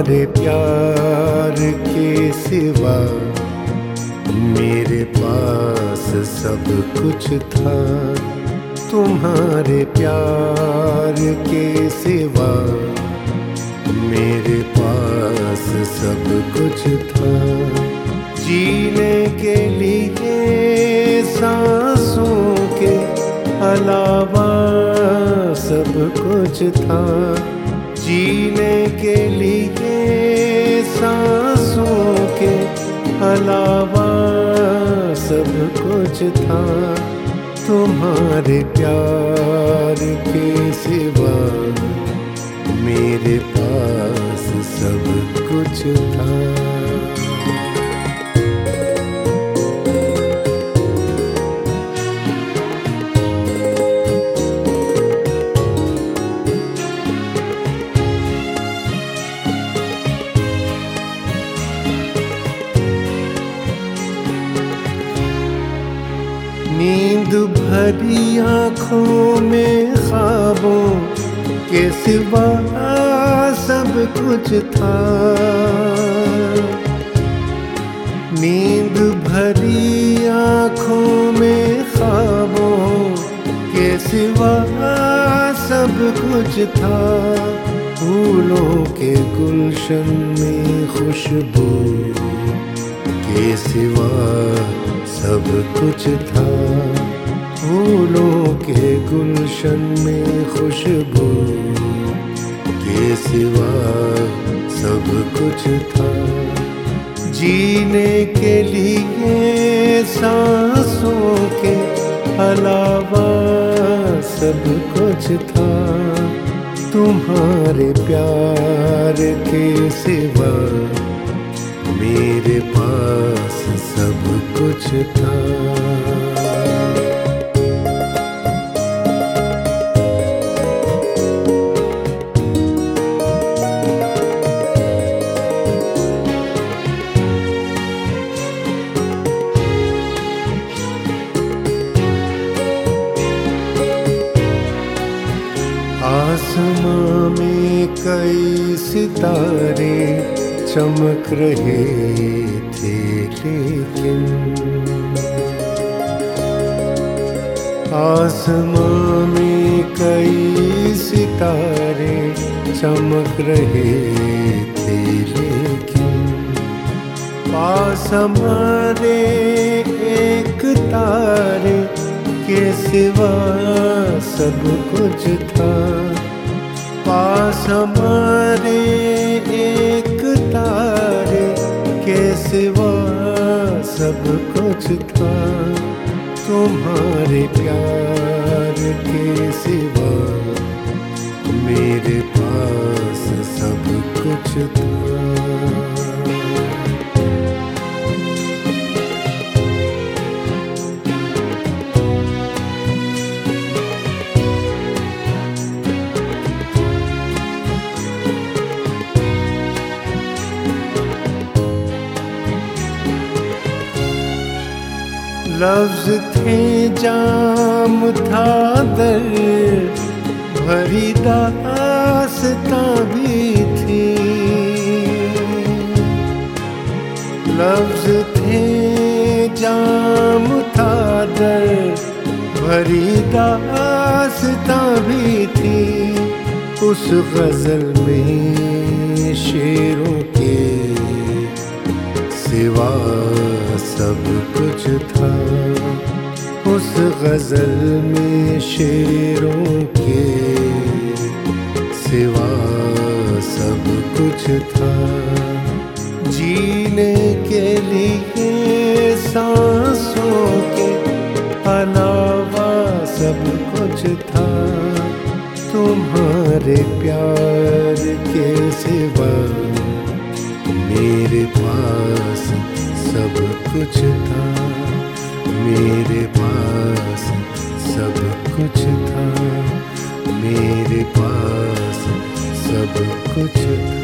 तुम्हारे प्यार के सिवा मेरे पास सब कुछ था। तुम्हारे प्यार के सिवा मेरे पास सब कुछ था। जीने के लिए सांसों के अलावा सब कुछ था। जीने के लिए सांसों के अलावा सब कुछ था। तुम्हारे प्यार के सिवा मेरे पास सब कुछ था। नींद भरी आँखों में ख्वाबों के सिवा सब कुछ था। नींद भरी आँखों में ख्वाबों के सिवा सब कुछ था। फूलों के गुलशन में खुशबू के सिवा सब कुछ था। फूलों के गुलशन में खुशबू के सिवा सब कुछ था। जीने के लिए सांसों के अलावा सब कुछ था। तुम्हारे प्यार के सिवा मेरे पास सब कुछ था। आसमां में कई सितारे चमक रहे थे, लेकिन आसमां में कई सितारे चमक रहे थे, लेकिन पास हमारे एक तारे के सिवा सब कुछ था। पास हमारे एक तारे के सिवा सब कुछ था। तुम्हारे प्यार के सिवा मेरे पास सब कुछ था। लफ्ज थे जाम था दर्द भरी दास्तां भी थी। लफ्ज थे जाम था दर्द भरी दास्तां भी थी। उस गजल में शेरों के सिवा सब कुछ था। उस गजल में शेरों के सिवा सब कुछ था। जीने के लिए सांसों के अलावा सब कुछ था। तुम्हारे प्यार के सिवा मेरे पास सब कुछ था। मेरे पास सब कुछ था। मेरे पास सब कुछ था।